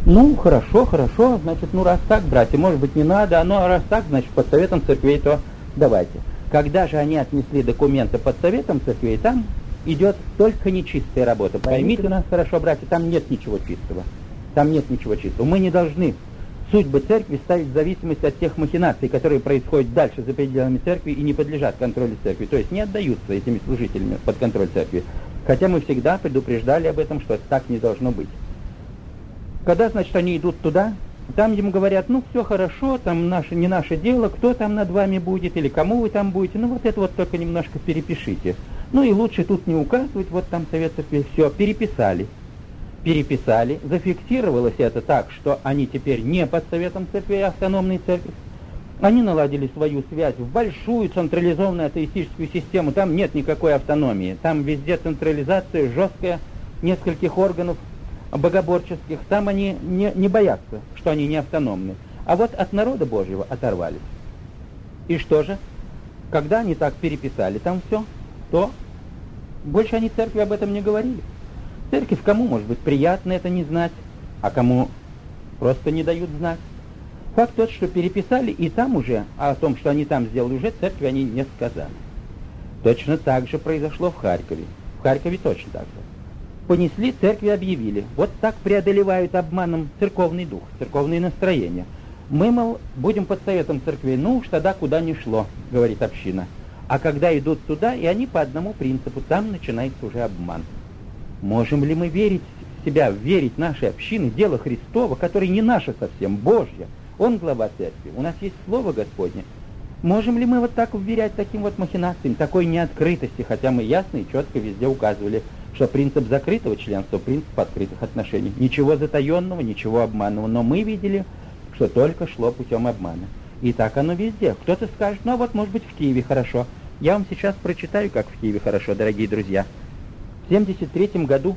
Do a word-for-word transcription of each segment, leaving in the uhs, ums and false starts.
Ну, хорошо, хорошо, значит, ну раз так, братья, может быть, не надо, но раз так, значит, под советом церквей, то давайте. Когда же они отнесли документы под советом церквей, там идет только нечистая работа. Поймите нас хорошо, братья, там нет ничего чистого. Там нет ничего чистого. Мы не должны судьбы церкви ставить в зависимость от тех махинаций, которые происходят дальше за пределами церкви и не подлежат контролю церкви. То есть не отдаются этими служителями под контроль церкви. Хотя мы всегда предупреждали об этом, что так не должно быть. Когда, значит, они идут туда, там ему говорят, ну, все хорошо, там наше, не наше дело, кто там над вами будет, или кому вы там будете, ну, вот это вот только немножко перепишите. Ну, и лучше тут не указывать, вот там совет церкви, все, переписали. Переписали, зафиксировалось это так, что они теперь не под советом церкви, а автономной церкви. Они наладили свою связь в большую централизованную атеистическую систему, там нет никакой автономии, там везде централизация жесткая, нескольких органов богоборческих, там они не, не боятся, что они не автономны. А вот от народа Божьего оторвались. И что же? Когда они так переписали там все, то больше они церкви об этом не говорили. Церковь кому, может быть, приятно это не знать, а кому просто не дают знать. Факт тот, что переписали, и там уже, а о том, что они там сделали, уже церкви они не сказали. Точно так же произошло в Харькове. В Харькове точно так же. Понесли, церкви объявили. Вот так преодолевают обманом церковный дух, церковные настроения. Мы, мол, будем под советом церквей, ну уж тогда куда ни шло, говорит община. А когда идут туда, и они по одному принципу, там начинается уже обман. Можем ли мы верить в себя, верить в нашей общины, дело Христово, которое не наше совсем, Божье? Он глава церкви, у нас есть Слово Господне. Можем ли мы вот так вверять таким вот махинациям, такой неоткрытости, хотя мы ясно и четко везде указывали, что принцип закрытого членства, принцип открытых отношений. Ничего затаенного, ничего обманного, но мы видели, что только шло путем обмана. И так оно везде. Кто-то скажет, ну вот может быть в Киеве хорошо. Я вам сейчас прочитаю, как в Киеве хорошо, дорогие друзья. В семьдесят третьем году,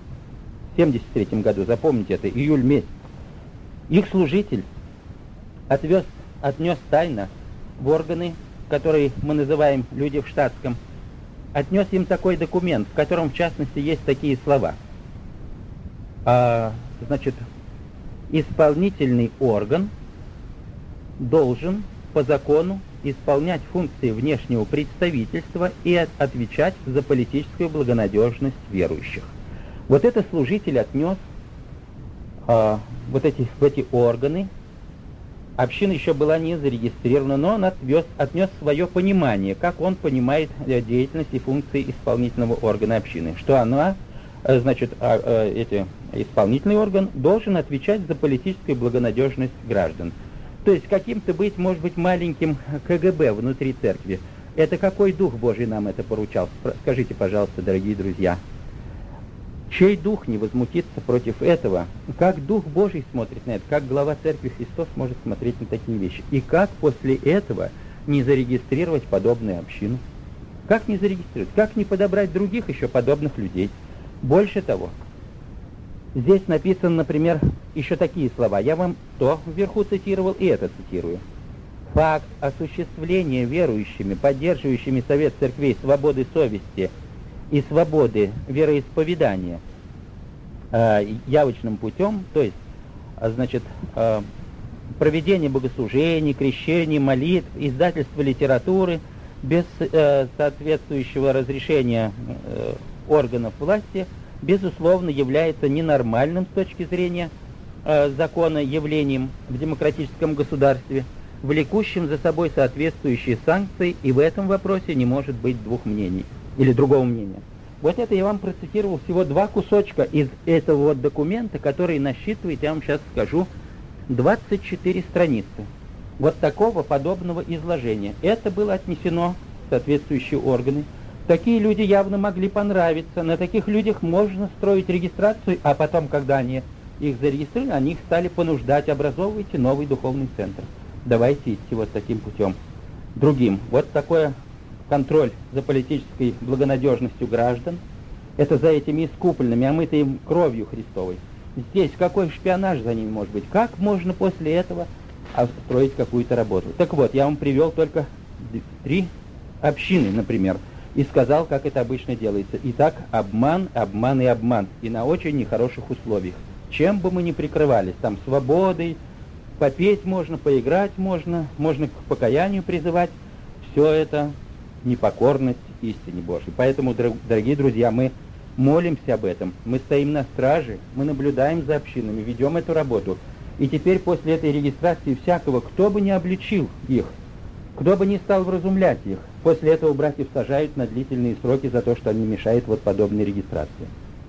в семьдесят третьем году, запомните это, июль месяц, их служитель отвез, отнес тайно в органы, которые мы называем люди в штатском, отнес им такой документ, в котором, в частности, есть такие слова. А, значит, исполнительный орган должен по закону исполнять функции внешнего представительства и от, отвечать за политическую благонадежность верующих. Вот это служитель отнес а, вот эти, в эти органы. Община еще была не зарегистрирована, но он отвез, отнес свое понимание, как он понимает деятельность и функции исполнительного органа общины. Что она, значит, эти, исполнительный орган должен отвечать за политическую благонадежность граждан. То есть каким-то быть, может быть, маленьким ка гэ бэ внутри церкви. Это какой Дух Божий нам это поручал? Скажите, пожалуйста, дорогие друзья. Чей дух не возмутится против этого? Как Дух Божий смотрит на это? Как глава Церкви Христос может смотреть на такие вещи? И как после этого не зарегистрировать подобную общину? Как не зарегистрировать? Как не подобрать других еще подобных людей? Больше того, здесь написано, например, еще такие слова. Я вам то вверху цитировал, и это цитирую. Факт осуществления верующими, поддерживающими совет церквей свободы совести и свободы вероисповедания э, явочным путем, то есть, значит, э, проведение богослужений, крещений, молитв, издательства литературы без э, соответствующего разрешения э, органов власти, безусловно, является ненормальным с точки зрения э, закона явлением в демократическом государстве, влекущим за собой соответствующие санкции, и в этом вопросе не может быть двух мнений или другого мнения. Вот это я вам процитировал всего два кусочка из этого вот документа, который насчитывает, я вам сейчас скажу, двадцать четыре страницы. Вот такого подобного изложения. Это было отнесено в соответствующие органы. Такие люди явно могли понравиться. На таких людях можно строить регистрацию, а потом, когда они их зарегистрировали, они их стали понуждать: образовывайте новый духовный центр. Давайте идти вот таким путем. Другим. Вот такое контроль за политической благонадежностью граждан. Это за этими искупленными, омытыми кровью Христовой. Здесь какой шпионаж за ними может быть? Как можно после этого строить какую-то работу? Так вот, я вам привел только три общины, например, и сказал, как это обычно делается. Итак, обман, обман и обман. И на очень нехороших условиях. чем бы мы ни прикрывались, там свободой, попеть можно, поиграть можно, можно к покаянию призывать, все это непокорность истине Божьей. Поэтому, дорогие друзья, мы молимся об этом, мы стоим на страже, мы наблюдаем за общинами, ведем эту работу. И теперь после этой регистрации всякого, кто бы ни обличил их, кто бы ни стал вразумлять их, после этого братьев сажают на длительные сроки за то, что они мешают вот подобной регистрации.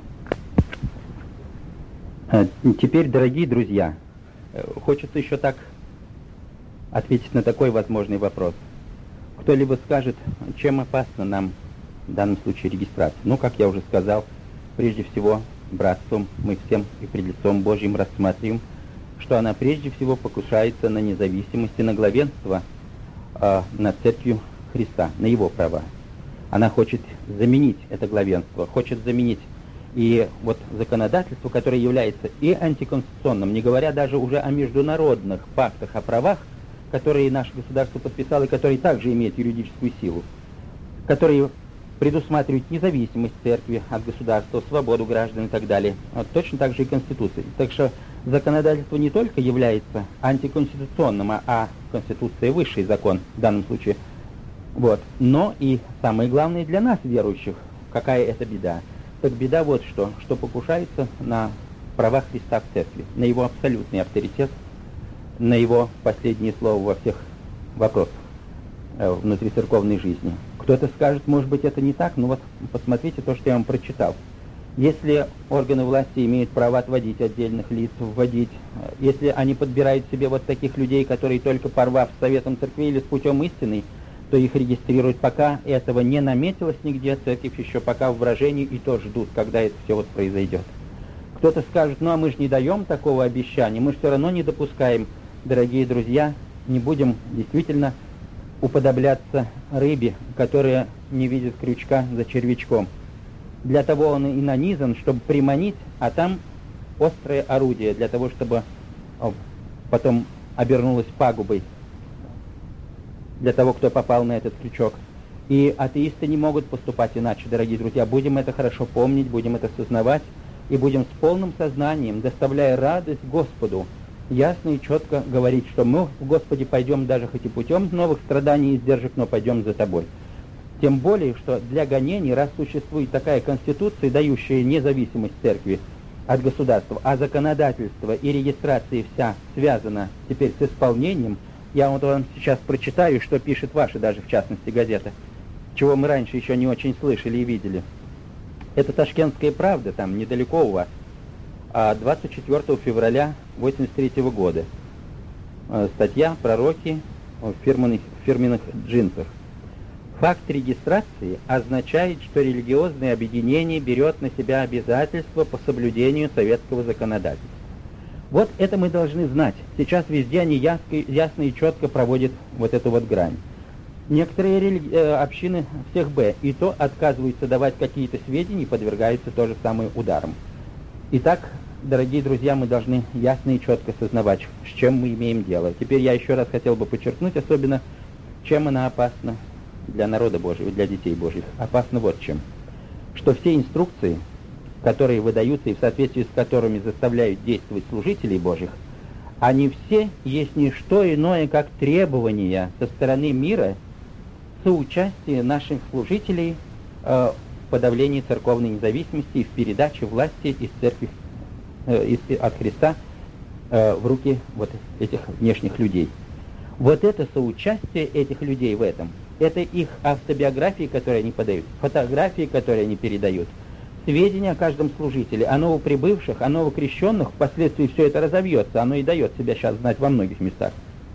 Теперь, дорогие друзья, хочется еще так ответить на такой возможный вопрос. Кто-либо скажет, чем опасна нам в данном случае регистрация? Ну, как я уже сказал, прежде всего, братством мы всем и пред лицом Божьим рассматриваем, что она прежде всего покушается на независимость и на главенство э, над Церковью Христа, на Его права. Она хочет заменить это главенство, хочет заменить и вот законодательство, которое является и антиконституционным, не говоря даже уже о международных пактах о правах, которые наше государство подписало и которые также имеют юридическую силу, которые предусматривают независимость церкви от государства, свободу граждан и так далее. Вот точно так же и Конституция. Так что законодательство не только является антиконституционным, а, а Конституция высший закон в данном случае, вот, но и самое главное для нас, верующих, какая это беда. Так беда вот что, что покушается на права Христа в церкви, на его абсолютный авторитет, на его последнее слово во всех вопросах э, внутрицерковной жизни. Кто-то скажет, может быть, это не так, но вот посмотрите то, что я вам прочитал. Если органы власти имеют право отводить отдельных лиц, вводить, если они подбирают себе вот таких людей, которые только порвав с советом церкви или с путем истины, то их регистрируют, пока этого не наметилось нигде, церковь еще пока в выражении и то ждут, когда это все вот произойдет. Кто-то скажет, ну а мы же не даем такого обещания, мы же все равно не допускаем. Дорогие друзья, не будем действительно уподобляться рыбе, которая не видит крючка за червячком. Для того он и нанизан, чтобы приманить, а там острое орудие, для того, чтобы потом обернулось пагубой для того, кто попал на этот крючок. И атеисты не могут поступать иначе, дорогие друзья. Будем это хорошо помнить, будем это сознавать, и будем с полным сознанием, доставляя радость Господу, ясно и четко говорить, что мы в Господе пойдем даже хоть и путем новых страданий и издержек, но пойдем за Тобой. Тем более, что для гонений, раз существует такая конституция, дающая независимость церкви от государства, а законодательство и регистрация вся связана теперь с исполнением, я вот вам сейчас прочитаю, что пишет ваша даже, в частности, газета, чего мы раньше еще не очень слышали и видели. Это «Ташкентская правда», там недалеко у вас, двадцать четвёртого февраля восемьдесят третьего года. Статья «Пророки в фирменных, в фирменных джинсах». Факт регистрации означает, что религиозное объединение берет на себя обязательства по соблюдению советского законодательства. Вот это мы должны знать. Сейчас везде они ясно, ясно и четко проводят вот эту вот грань. Некоторые религи... э, общины всех Б и то отказываются давать какие-то сведения и подвергаются тоже самым ударам. Итак, дорогие друзья, мы должны ясно и четко сознавать, с чем мы имеем дело. Теперь я еще раз хотел бы подчеркнуть, особенно, чем она опасна для народа Божьего, для детей Божьих. Опасно вот чем. Что все инструкции, которые выдаются и в соответствии с которыми заставляют действовать служителей Божьих, они все есть не что иное, как требования со стороны мира соучастия наших служителей э, в подавлении церковной независимости и в передаче власти из церкви, э, из, от Христа э, в руки вот этих внешних людей. Вот это соучастие этих людей в этом, это их автобиографии, которые они подают, фотографии, которые они передают, сведения о каждом служителе, о новоприбывших, о новокрещенных, впоследствии все это разовьется, оно и дает себя сейчас знать во многих местах.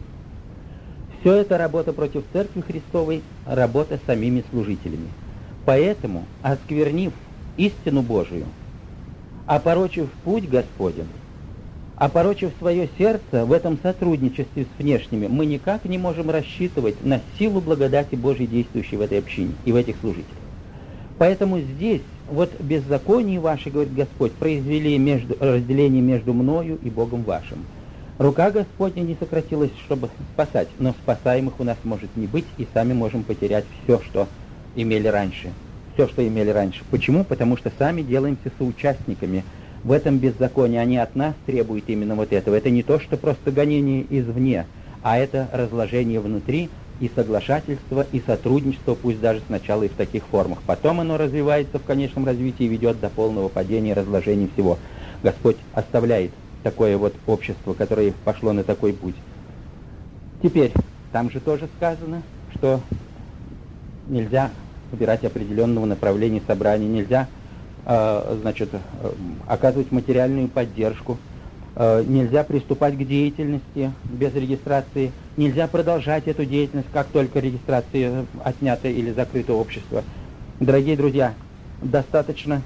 Все это работа против Церкви Христовой, работа с самими служителями. Поэтому, осквернив истину Божию, опорочив путь Господень, опорочив свое сердце в этом сотрудничестве с внешними, мы никак не можем рассчитывать на силу благодати Божьей, действующей в этой общине и в этих служителях. Поэтому здесь, вот беззаконие ваше, говорит Господь, произвели между, разделение между мною и Богом вашим. Рука Господня не сократилась, чтобы спасать, но спасаемых у нас может не быть, и сами можем потерять все, что имели раньше. Все, что имели раньше. Почему? Потому что сами делаемся соучастниками В этом беззаконии они от нас требуют именно вот этого. Это не то, что просто гонение извне, а это разложение внутри и соглашательство, и сотрудничество, пусть даже сначала и в таких формах. Потом оно развивается в конечном развитии и ведет до полного падения и разложения всего. Господь оставляет такое вот общество, которое пошло на такой путь. Теперь, там же тоже сказано, что нельзя выбирать определенного направления собрания, нельзя, э, значит, э, оказывать материальную поддержку, э, нельзя приступать к деятельности без регистрации, нельзя продолжать эту деятельность, как только регистрация отнята или закрыто общество. Дорогие друзья, достаточно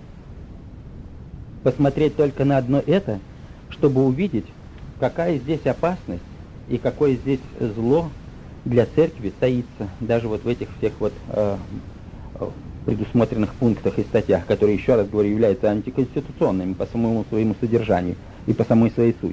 посмотреть только на одно это, чтобы увидеть, какая здесь опасность и какое здесь зло для церкви таится, даже вот в этих всех вот э, предусмотренных пунктах и статьях, которые, еще раз говорю, являются антиконституционными по самому своему содержанию и по самой своей сути.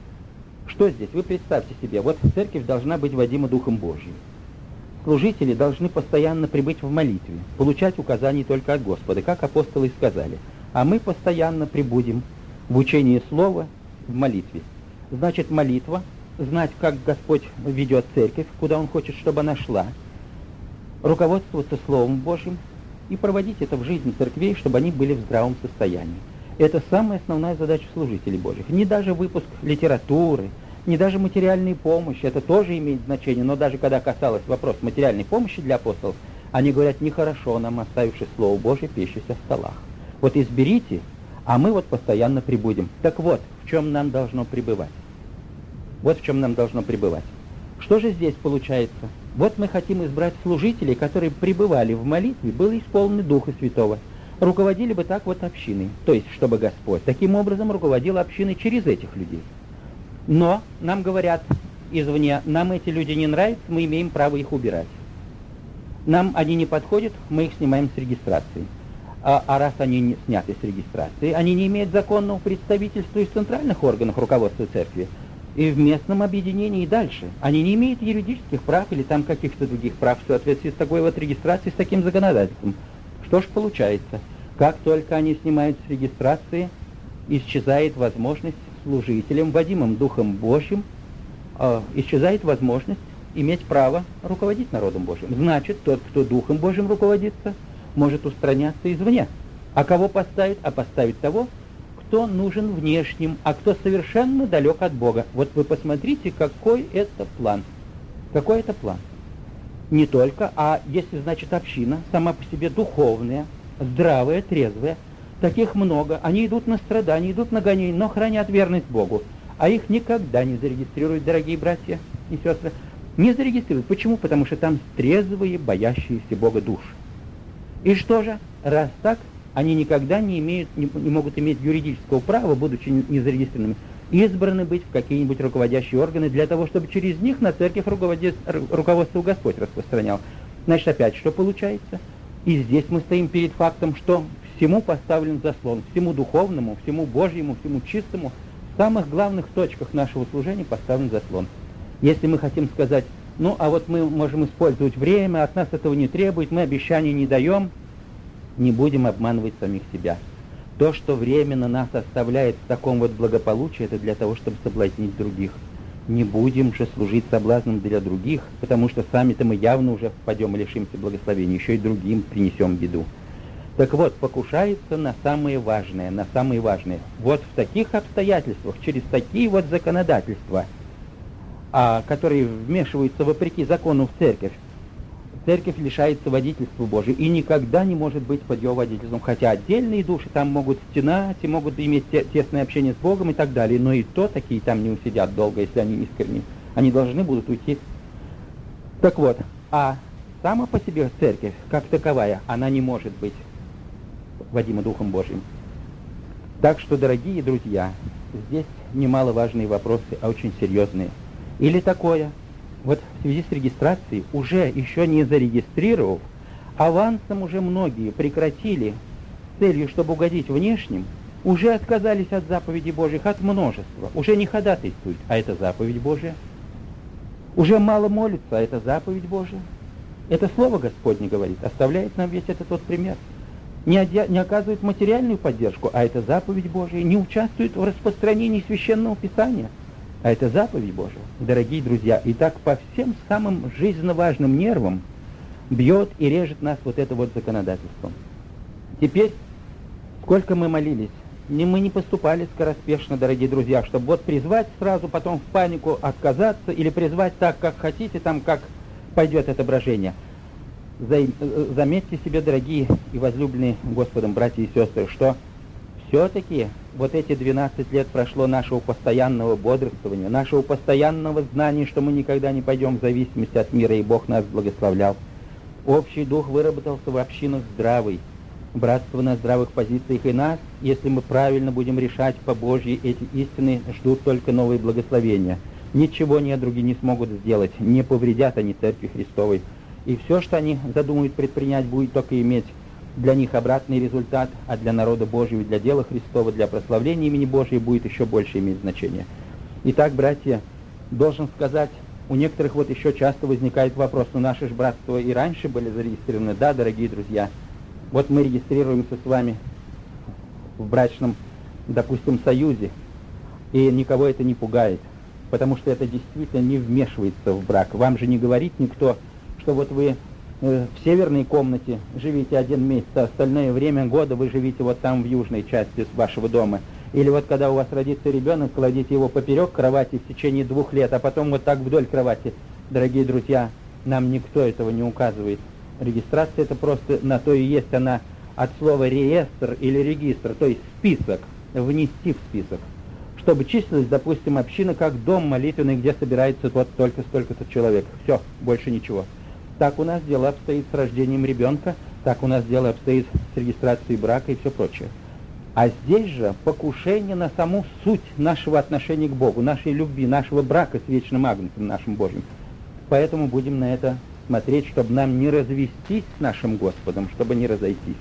Что здесь? Вы представьте себе, вот церковь должна быть водима Духом Божьим. Служители должны постоянно пребыть в молитве, получать указания только от Господа, как апостолы сказали. А мы постоянно пребудем в учении Слова, в молитве. Значит, молитва, знать, как Господь ведет церковь, куда Он хочет, чтобы она шла, руководствоваться Словом Божьим и проводить это в жизни церквей, чтобы они были в здравом состоянии. Это самая основная задача служителей Божьих. Не даже выпуск литературы, не даже материальной помощи, это тоже имеет значение, но даже когда касалось вопроса материальной помощи для апостолов, они говорят, нехорошо нам, оставивши Слово Божие, пищуся в столах. Вот изберите, а мы вот постоянно прибудем. Так вот, в чем нам должно пребывать? Вот в чем нам должно пребывать. Что же здесь получается? Вот мы хотим избрать служителей, которые пребывали в молитве, были исполнены Духа Святого. Руководили бы так вот общиной. То есть, чтобы Господь таким образом руководил общиной через этих людей. Но нам говорят извне, нам эти люди не нравятся, мы имеем право их убирать. Нам они не подходят, мы их снимаем с регистрации. А, а раз они не сняты с регистрации, они не имеют законного представительства и в центральных органах руководства церкви, и в местном объединении и дальше. Они не имеют юридических прав или там каких-то других прав в соответствии с такой вот регистрацией, с таким законодательством. Что ж получается? Как только они снимают с регистрации, исчезает возможность служителям, водимым Духом Божьим, э, исчезает возможность иметь право руководить народом Божьим. Значит, тот, кто Духом Божьим руководится, может устраняться извне. А кого поставить? А поставить того, кто нужен внешним, а кто совершенно далек от Бога. Вот вы посмотрите, какой это план. Какой это план? Не только, а если, значит, община сама по себе духовная, здравая, трезвая, таких много, они идут на страдания, идут на гонения, но хранят верность Богу. А их никогда не зарегистрируют, дорогие братья и сестры. Не зарегистрируют. Почему? Потому что там трезвые, боящиеся Бога души. И что же? Раз так, они никогда не, имеют, не, не могут иметь юридического права, будучи не зарегистрированными, избраны быть в какие-нибудь руководящие органы для того, чтобы через них на церковь руководство Господь распространял. Значит, опять что получается? И здесь мы стоим перед фактом, что всему поставлен заслон, всему духовному, всему Божьему, всему чистому, в самых главных точках нашего служения поставлен заслон. Если мы хотим сказать, ну, а вот мы можем использовать время, от нас этого не требует, мы обещаний не даем, не будем обманывать самих себя. То, что временно нас оставляет в таком вот благополучии, это для того, чтобы соблазнить других. Не будем же служить соблазном для других, потому что сами-то мы явно уже впадем и лишимся благословения, еще и другим принесем беду. Так вот, покушается на самое важное, на самое важное. Вот в таких обстоятельствах, через такие вот законодательства, а, которые вмешиваются вопреки закону в церковь, церковь лишается водительства Божия и никогда не может быть под ее водительством. Хотя отдельные души там могут стенать и могут иметь те, тесное общение с Богом и так далее, но и то такие там не усидят долго, если они искренни. Они должны будут уйти. Так вот, а сама по себе церковь, как таковая, она не может быть водима Духом Божьим. Так что, дорогие друзья, здесь немаловажные вопросы, а очень серьезные. Или такое, вот в связи с регистрацией, уже еще не зарегистрировав, авансом уже многие прекратили с целью, чтобы угодить внешним, уже отказались от заповедей Божьих, от множества, уже не ходатайствуют, а это заповедь Божия. Уже мало молятся, а это заповедь Божия. Это Слово Господне говорит, оставляет нам весь этот вот пример. не, оде... не оказывают материальную поддержку, а это заповедь Божия, не участвуют в распространении Священного Писания, а это заповедь Божия. Дорогие друзья, и так по всем самым жизненно важным нервам бьет и режет нас вот это вот законодательство. Теперь, сколько мы молились, не, мы не поступали скороспешно, дорогие друзья, чтобы вот призвать сразу, потом в панику отказаться, или призвать так, как хотите, там, как пойдет отображение. Заметьте себе, дорогие и возлюбленные Господом братья и сестры, что все-таки вот эти двенадцать лет прошло нашего постоянного бодрствования, нашего постоянного знания, что мы никогда не пойдем в зависимости от мира, и Бог нас благословлял. Общий дух выработался в общинах здравый, братство на здравых позициях, и нас, если мы правильно будем решать по Божьей эти истины, ждут только новые благословения. Ничего недруги не смогут сделать, не повредят они Церкви Христовой. И все, что они задумают предпринять, будет только иметь для них обратный результат, а для народа Божьего, для дела Христова, для прославления имени Божьего будет еще больше иметь значение. Итак, братья, должен сказать, у некоторых вот еще часто возникает вопрос, ну наши же братства и раньше были зарегистрированы. Да, дорогие друзья, вот мы регистрируемся с вами в брачном, допустим, союзе, и никого это не пугает, потому что это действительно не вмешивается в брак. Вам же не говорит никто, что вот вы э, в северной комнате живите один месяц, а остальное время года вы живите вот там в южной части вашего дома. Или вот когда у вас родится ребенок, кладите его поперек кровати в течение двух лет, а потом вот так вдоль кровати. Дорогие друзья, нам никто этого не указывает. Регистрация это просто на то и есть она от слова реестр или регистр, то есть список, внести в список. Чтобы числилась, допустим, община как дом молитвенный, где собирается вот только столько-то человек. Все, больше ничего. Так у нас дело обстоит с рождением ребенка, так у нас дело обстоит с регистрацией брака и все прочее. А здесь же покушение на саму суть нашего отношения к Богу, нашей любви, нашего брака с вечным Агнцем нашим Божьим. Поэтому будем на это смотреть, чтобы нам не развестись с нашим Господом, чтобы не разойтись.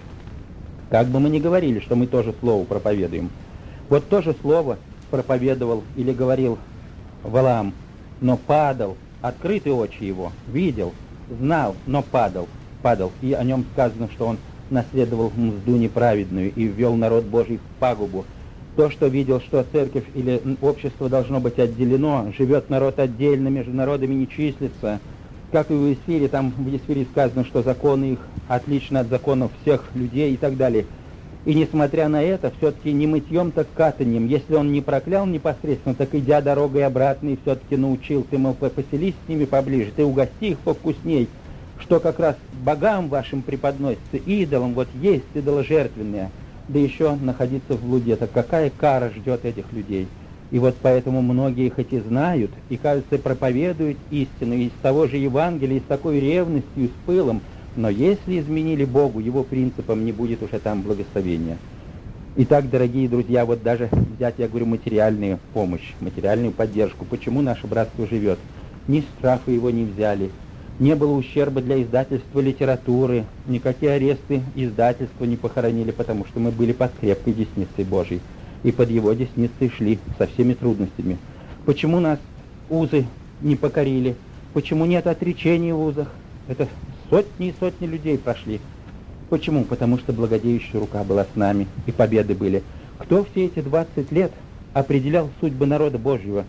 Как бы мы ни говорили, что мы тоже слово проповедуем. Вот то же слово проповедовал или говорил Валаам, но падал, открытые очи его, видел, знал, но падал, падал. И о нем сказано, что он наследовал мзду неправедную и ввел народ Божий в пагубу. То, что видел, что церковь или общество должно быть отделено, живет народ отдельно, между народами не числится. Как и в Есфире, там в Есфире сказано, что законы их отличны от законов всех людей и так далее. И несмотря на это, все-таки не мытьем, так катанием. Если он не проклял непосредственно, так идя дорогой обратно, и все-таки научил, ты, мол, поселись с ними поближе, ты угости их повкусней, что как раз богам вашим преподносится, идолам, вот есть идоложертвенные, да еще находиться в блуде. Так какая кара ждет этих людей? И вот поэтому многие хоть и знают, и, кажется, проповедуют истину из того же Евангелия, с такой ревностью, с пылом, но если изменили Богу, Его принципам, не будет уже там благословения. Итак, дорогие друзья, вот даже взять, я говорю, материальную помощь, материальную поддержку. Почему наше братство живет? Ни страха его не взяли, не было ущерба для издательства литературы, никакие аресты издательства не похоронили, потому что мы были под крепкой десницей Божией, и под Его десницей шли со всеми трудностями. Почему нас узы не покорили? Почему нет отречений в узах? Это сотни и сотни людей прошли. Почему? Потому что благодеющая рука была с нами, и победы были. Кто все эти двадцать лет определял судьбы народа Божьего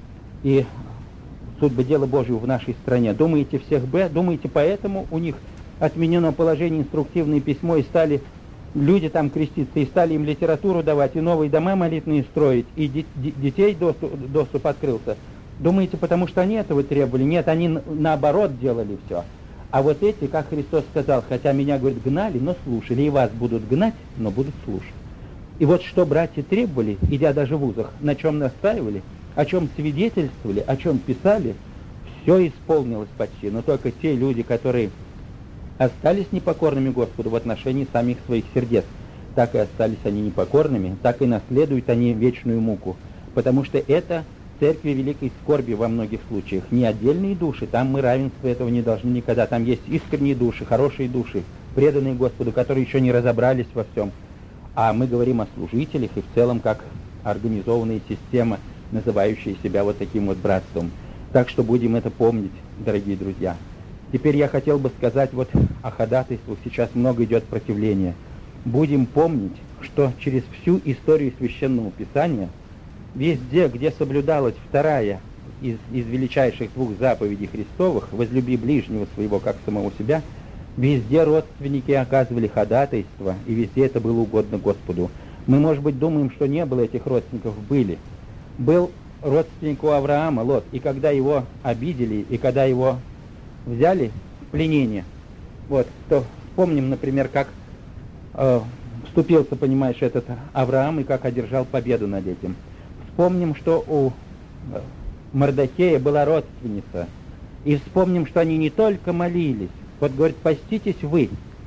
и судьбы дела Божьего в нашей стране? Думаете, всех Б? Думаете, поэтому у них отменено положение инструктивное письмо, и стали люди там креститься, и стали им литературу давать, и новые дома молитвенные строить, и де- де- детей доступ, доступ открылся? Думаете, потому что они этого требовали? Нет, они наоборот делали все. А вот эти, как Христос сказал, хотя меня, говорит, гнали, но слушали, и вас будут гнать, но будут слушать. И вот что братья требовали, идя даже в вузах, на чем настаивали, о чем свидетельствовали, о чем писали, все исполнилось почти. Но только те люди, которые остались непокорными Господу в отношении самих своих сердец, так и остались они непокорными, так и наследуют они вечную муку. Потому что это церкви великой скорби во многих случаях. Не отдельные души, там мы равенства этого не должны никогда. Там есть искренние души, хорошие души, преданные Господу, которые еще не разобрались во всем. А мы говорим о служителях и в целом как организованная система, называющая себя вот таким вот братством. Так что будем это помнить, дорогие друзья. Теперь я хотел бы сказать вот о ходатайствах. Сейчас много идет противления. будем помнить, что через всю историю Священного Писания, везде, где соблюдалась вторая из, из величайших двух заповедей Христовых, «возлюби ближнего своего, как самого себя», везде родственники оказывали ходатайство, и везде это было угодно Господу. Мы, может быть, думаем, что не было этих родственников, были. Был родственник у Авраама, Лот, и когда его обидели, и когда его взяли в пленение, вот, то вспомним, например, как э, вступился, понимаешь, этот Авраам, и как одержал победу над этим. Вспомним, что у Мордохея была родственница, и вспомним, что они не только молились. Вот говорит, поститесь вы,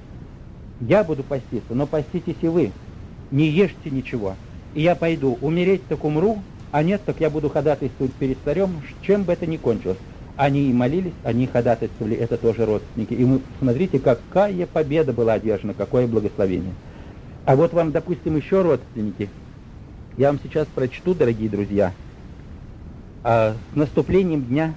я буду поститься, но поститесь и вы, не ешьте ничего, и я пойду, умереть так умру, а нет, так я буду ходатайствовать перед царем, чем бы это ни кончилось. Они и молились, они и ходатайствовали, это тоже родственники. И мы, смотрите, какая победа была одержана, какое благословение. А вот вам, допустим, еще родственники. Я вам сейчас прочту, дорогие друзья. А с наступлением дня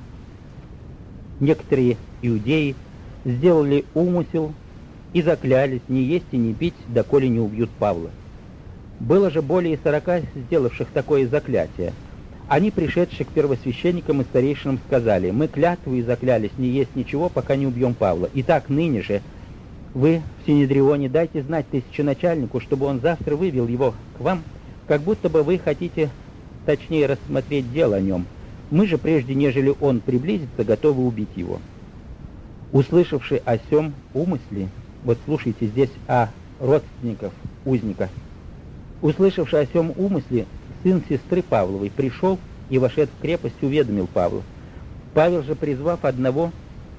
некоторые иудеи сделали умысел и заклялись не есть и не пить, доколе не убьют Павла. Было же более сорока сделавших такое заклятие. Они, пришедшие к первосвященникам и старейшинам, сказали: мы клятву и заклялись не есть ничего, пока не убьем Павла. Итак, ныне же вы в Синедрионе дайте знать тысяченачальнику, чтобы он завтра вывел его к вам, как будто бы вы хотите точнее рассмотреть дело о нем. Мы же, прежде нежели он приблизится, готовы убить его. Услышавши о сем умысле, вот слушайте здесь о родственниках узника, услышавши о сем умысле, сын сестры Павловой пришел и, вошед в крепость, уведомил Павла. Павел же, призвав одного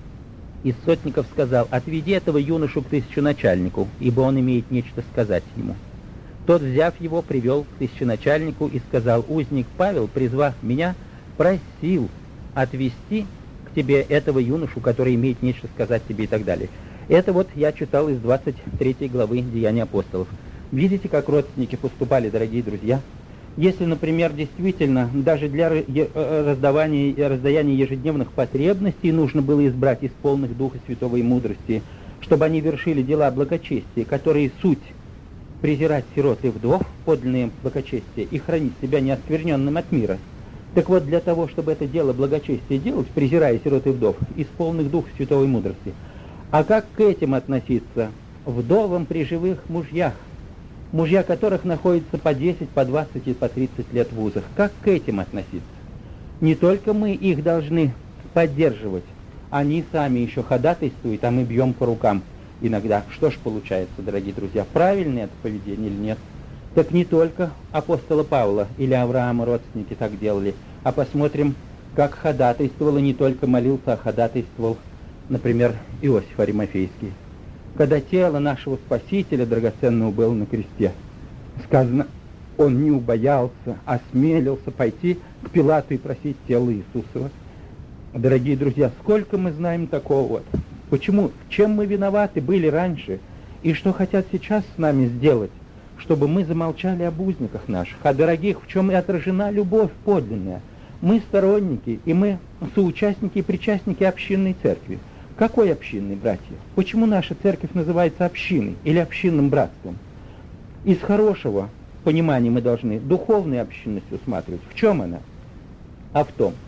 из сотников, сказал: отведи этого юношу к тысяченачальнику, ибо он имеет нечто сказать ему. Тот, взяв его, привел к тысяченачальнику и сказал: узник Павел, призвав меня, просил отвести к тебе этого юношу, который имеет нечто сказать тебе, и так далее. Это вот я читал из двадцать третьей главы Деяний апостолов. Видите, как родственники поступали, дорогие друзья? Если, например, действительно даже для раздавания, раздаяния ежедневных потребностей нужно было избрать из полных Духа Святого и мудрости, чтобы они вершили дела благочестия, которые суть презирать сирот и вдов, подлинное благочестие, и хранить себя неоскверненным от мира. Так вот, для того, чтобы это дело благочестия делать, презирая сирот и вдов, из полных Духа Святого и мудрости. А как к этим относиться? Вдовам при живых мужьях, мужья которых находятся по десять, по двадцать и по тридцать лет в вузах. Как к этим относиться? Не только мы их должны поддерживать, они сами еще ходатайствуют, а мы бьем по рукам иногда. Что ж получается, дорогие друзья, правильное это поведение или нет? Так не только апостола Павла или Авраама родственники так делали, а посмотрим, как ходатайствовал, и не только молился, а ходатайствовал, например, Иосиф Аримафейский. Когда тело нашего Спасителя драгоценного было на кресте, сказано, он не убоялся, осмелился пойти к Пилату и просить тело Иисусова. Дорогие друзья, сколько мы знаем такого вот. Почему, чем мы виноваты были раньше, и что хотят сейчас с нами сделать, чтобы мы замолчали об узниках наших, о дорогих, в чем и отражена любовь подлинная. Мы сторонники, и мы соучастники и причастники общинной церкви. Какой общинной, братья? Почему наша церковь называется общиной или общинным братством? Из хорошего понимания мы должны духовную общинность усматривать. В чем она? А в том,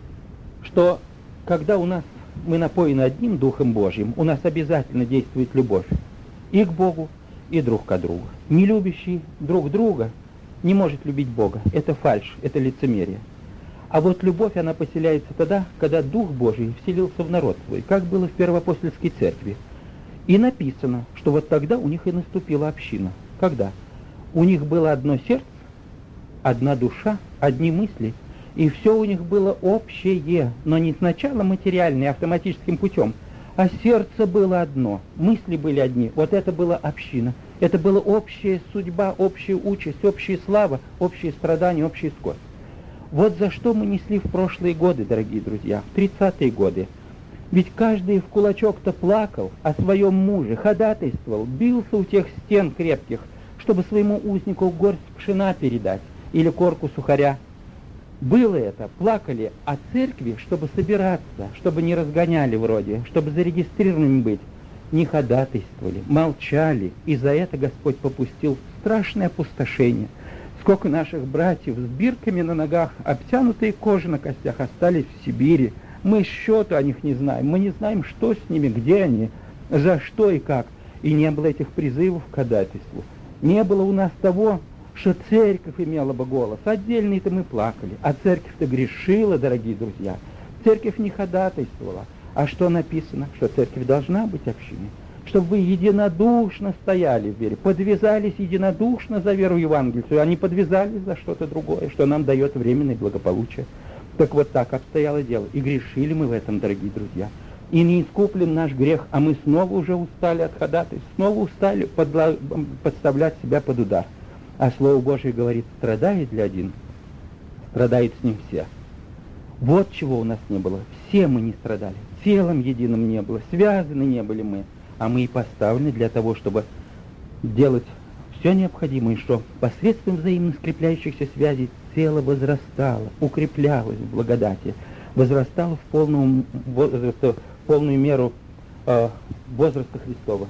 что когда у нас мы напоены одним Духом Божьим, у нас обязательно действует любовь и к Богу, и друг к другу. Не любящий друг друга не может любить Бога. Это фальшь, это лицемерие. А вот любовь, она поселяется тогда, когда Дух Божий вселился в народ свой, как было в Первоапостольской церкви. И написано, что вот тогда у них и наступила община. Когда? У них было одно сердце, одна душа, одни мысли, и все у них было общее, но не сначала материальное, автоматическим путем, а сердце было одно, мысли были одни. Вот это была община. Это была общая судьба, общая участь, общая слава, общие страдания, общий скорбь. Вот за что мы несли в прошлые годы, дорогие друзья, в тридцатые годы. Ведь каждый в кулачок-то плакал о своем муже, ходатайствовал, бился у тех стен крепких, чтобы своему узнику горсть пшена передать или корку сухаря. Было это, плакали о церкви, чтобы собираться, чтобы не разгоняли вроде, чтобы зарегистрированными быть. не ходатайствовали, молчали, и за это Господь попустил страшное опустошение. Сколько наших братьев с бирками на ногах, обтянутые кожей на костях, остались в Сибири. Мы счету о них не знаем, мы не знаем, что с ними, где они, за что и как. И не было этих призывов к ходатайству. Не было у нас того, что церковь имела бы голос. Отдельные-то мы плакали, а церковь-то грешила, дорогие друзья. Церковь не ходатайствовала. А что написано? Что церковь должна быть общиной. Чтобы вы единодушно стояли в вере, подвязались единодушно за веру Евангелию, а не подвязались за что-то другое, что нам дает временное благополучие. Так вот так обстояло дело. И грешили мы в этом, дорогие друзья. И не искуплен наш грех, а мы снова уже устали от ходатайств, снова устали подла... подставлять себя под удар. А Слово Божие говорит, страдает для один, страдает с ним все. Вот чего у нас не было. Все мы не страдали, телом единым не было, связаны не были мы. А мы и поставлены для того, чтобы делать все необходимое, что посредством взаимно скрепляющихся связей тело возрастало, укреплялось в благодати, возрастало в полную, в полную меру э, возраста Христова.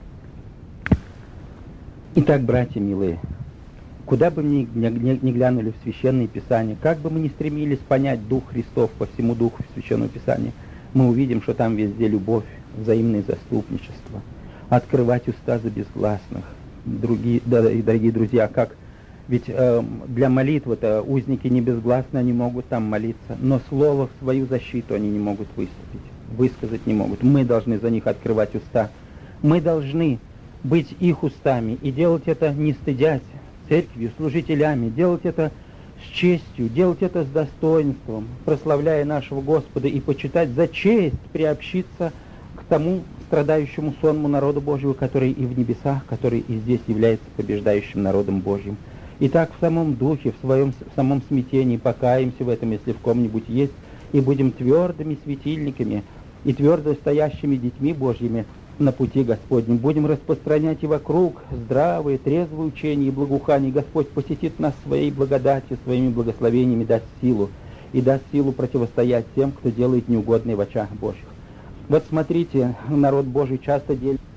Итак, братья милые, куда бы мы ни, ни, ни глянули в Священное Писание, как бы мы ни стремились понять Дух Христов по всему Духу Священного Писания, мы увидим, что там везде любовь, взаимное заступничество, открывать уста за безгласных. Другие, да, дорогие друзья, как ведь э, для молитвы-то узники не безгласны, они могут там молиться, но слово в свою защиту они не могут выступить, высказать не могут. Мы должны за них открывать уста. Мы должны быть их устами и делать это не стыдясь церковью, служителями, делать это с честью, делать это с достоинством, прославляя нашего Господа и почитать за честь приобщиться к тому страдающему сонму народу Божьего, который и в небесах, который и здесь является побеждающим народом Божьим. Итак, в самом духе, в своем в самом смятении покаемся в этом, если в ком-нибудь есть, и будем твердыми светильниками и твердо стоящими детьми Божьими на пути Господнем. Будем распространять и вокруг здравые, трезвые учения и благоухание. Господь посетит нас своей благодатью, своими благословениями, даст силу, и даст силу противостоять тем, кто делает неугодное в очах Божьих. Вот смотрите, народ Божий часто делит